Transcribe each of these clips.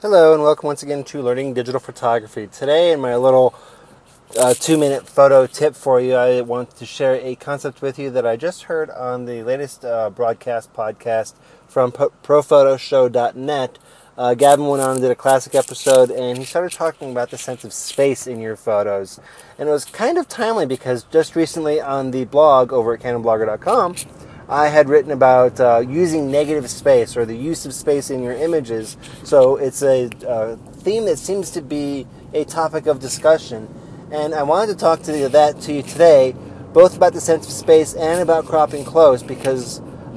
Hello and welcome once again to Learning Digital Photography. Today in my little 2-minute photo tip for you, I want to share a concept with you that I just heard on the latest broadcast podcast from ProPhotoShow.net. Gavin went on and did a classic episode and he started talking about the sense of space in your photos. And it was kind of timely because just recently on the blog over at CanonBlogger.com, I had written about using negative space or the use of space in your images. So it's a theme that seems to be a topic of discussion. And I wanted to talk to you today, both about the sense of space and about cropping close, because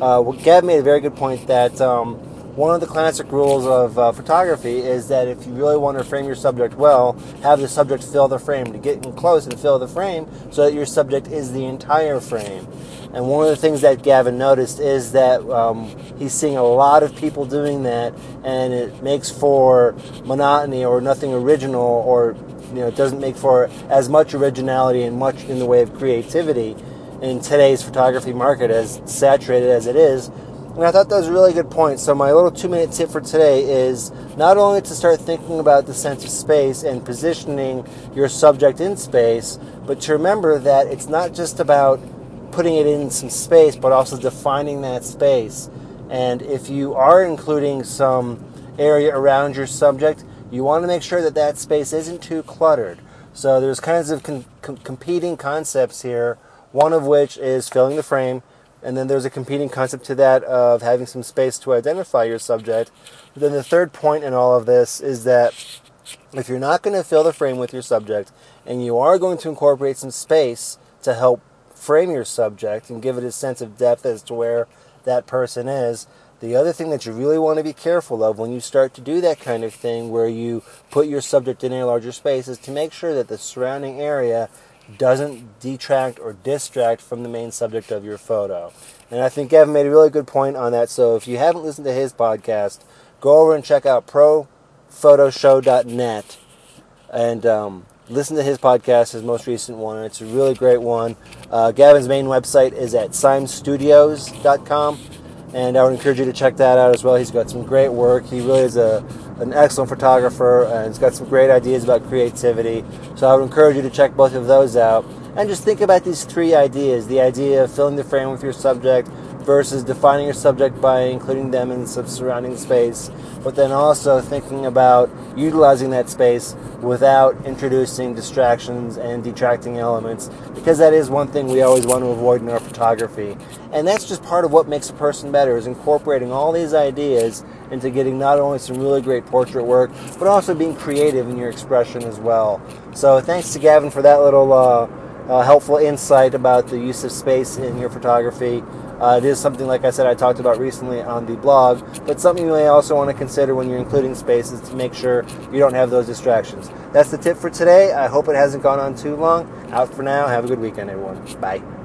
Gav made a very good point that one of the classic rules of photography is that if you really want to frame your subject well, have the subject fill the frame, to get in close and fill the frame so that your subject is the entire frame. And one of the things that Gavin noticed is that he's seeing a lot of people doing that, and it makes for monotony or nothing original, or it doesn't make for as much originality and much in the way of creativity in today's photography market, as saturated as it is. And I thought that was a really good point. So my little 2-minute tip for today is not only to start thinking about the sense of space and positioning your subject in space, but to remember that it's not just about putting it in some space, but also defining that space. And if you are including some area around your subject, you want to make sure that that space isn't too cluttered. So there's kinds of competing concepts here, one of which is filling the frame, and then there's a competing concept to that of having some space to identify your subject. But then the third point in all of this is that if you're not going to fill the frame with your subject, and you are going to incorporate some space to help frame your subject and give it a sense of depth as to where that person is, the other thing that you really want to be careful of when you start to do that kind of thing where you put your subject in a larger space is to make sure that the surrounding area doesn't detract or distract from the main subject of your photo. And I think Gavin made a really good point on that. So if you haven't listened to his podcast, go over and check out ProPhotoShow.net and listen to his podcast, his most recent one. It's a really great one. Gavin's main website is at SimesStudios.com, and I would encourage you to check that out as well. He's got some great work. He really is an excellent photographer, and he's got some great ideas about creativity. So I would encourage you to check both of those out. And just think about these three ideas. The idea of filling the frame with your subject versus defining your subject by including them in some surrounding space, but then also thinking about utilizing that space without introducing distractions and detracting elements, because that is one thing we always want to avoid in our photography. And that's just part of what makes a person better, is incorporating all these ideas into getting not only some really great portrait work, but also being creative in your expression as well. So thanks to Gavin for that little helpful insight about the use of space in your photography. It is something, like I said, I talked about recently on the blog, but something you may also want to consider when you're including spaces to make sure you don't have those distractions. That's the tip for today. I hope it hasn't gone on too long. Out for now. Have a good weekend, everyone. Bye.